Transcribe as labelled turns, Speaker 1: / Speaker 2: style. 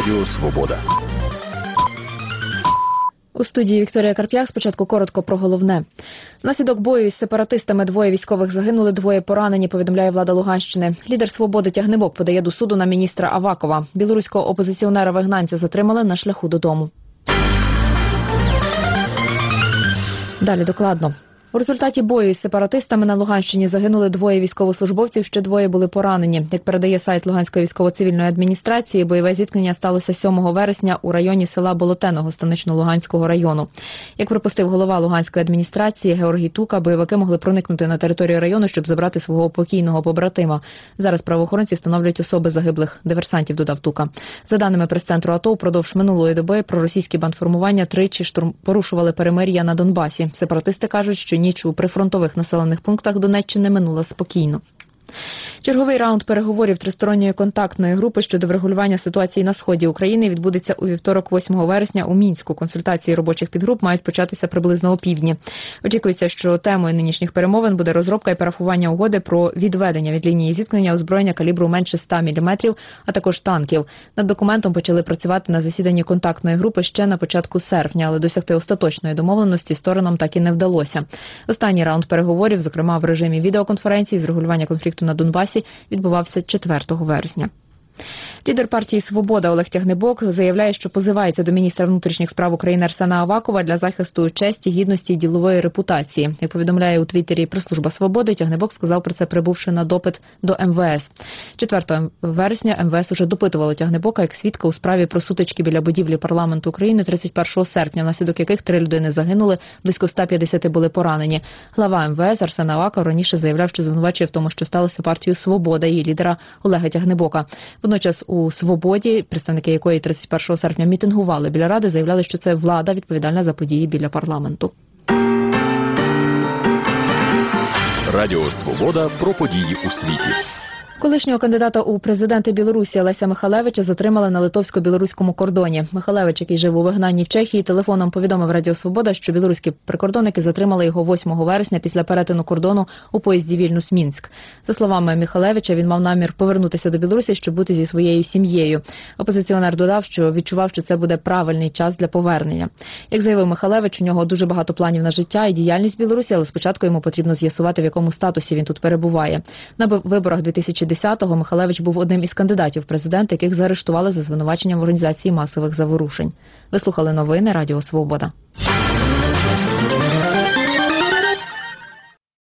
Speaker 1: Радіо Свобода.
Speaker 2: У студії Вікторія Карп'як. Спочатку коротко про головне. Внаслідок бою із сепаратистами 2 військових загинули, 2 поранені, повідомляє влада Луганщини. Лідер «Свободи» Тягнебок подає до суду на міністра Авакова. Білоруського опозиціонера-вигнанця затримали на шляху додому. Далі докладно. У результаті бою із сепаратистами на Луганщині загинули 2 військовослужбовців, ще 2 були поранені. Як передає сайт Луганської військово-цивільної адміністрації, бойове зіткнення сталося 7 вересня у районі села Болотеного Станично-Луганського району. Як припустив голова Луганської адміністрації Георгій Тука, бойовики могли проникнути на територію району, щоб забрати свого покійного побратима. Зараз правоохоронці встановлюють особи загиблих диверсантів, додав Тука. За даними прес-центру АТО, упродовж минулої доби проросійські бандформування тричі порушували перемир'я на Донбасі. Сепаратисти кажуть, що ніч у прифронтових населених пунктах Донеччини минула спокійно. Черговий раунд переговорів тристоронньої контактної групи щодо врегулювання ситуації на сході України відбудеться у вівторок 8 вересня у Мінську. Консультації робочих підгруп мають початися приблизно опівдні. Очікується, що темою нинішніх перемовин буде розробка і парафування угоди про відведення від лінії зіткнення озброєння калібру менше 100 мм, а також танків. Над документом почали працювати на засіданні контактної групи ще на початку серпня, але досягти остаточної домовленості сторонам так і не вдалося. Останній раунд переговорів, зокрема в режимі відеоконференції з регулювання конфлікту на Донбасі, відбувався 4 вересня. Лідер партії «Свобода» Олег Тягнебок заявляє, що позивається до міністра внутрішніх справ України Арсена Авакова для захисту честі, гідності і ділової репутації. Як повідомляє у Твіттері прес-служба «Свободи», Тягнебок сказав про це, прибувши на допит до МВС. 4 вересня МВС уже допитувало Тягнебока як свідка у справі про сутички біля будівлі парламенту України 31 серпня, внаслідок яких 3 людини загинули, близько 150 були поранені. Глава МВС Арсен Аваков раніше заявляв, що звинувачує в тому, що сталося партію «Свобода» і лідера Олега Тягнебока. Водночас у «Свободі», представники якої 31 серпня мітингували біля Ради, заявляли, що це влада відповідальна за події біля парламенту.
Speaker 1: Радіо Свобода про події у світі.
Speaker 2: Колишнього кандидата у президенти Білорусі Олеся Михалевича затримали на литовсько-білоруському кордоні. Михалевич, який жив у вигнанні в Чехії, телефоном повідомив Радіо Свобода, що білоруські прикордонники затримали його 8 вересня після перетину кордону у поїзді Вільнюс-Мінськ. За словами Михалевича, він мав намір повернутися до Білорусі, щоб бути зі своєю сім'єю. Опозиціонер додав, що відчував, що це буде правильний час для повернення. Як заявив Михалевич, у нього дуже багато планів на життя і діяльність в Білорусі, але спочатку йому потрібно з'ясувати, в якому статусі він тут перебуває. На виборах 2010-го Михалевич був одним із кандидатів в президенти, яких заарештували за звинуваченням в організації масових заворушень. Ви слухали новини Радіо Свобода.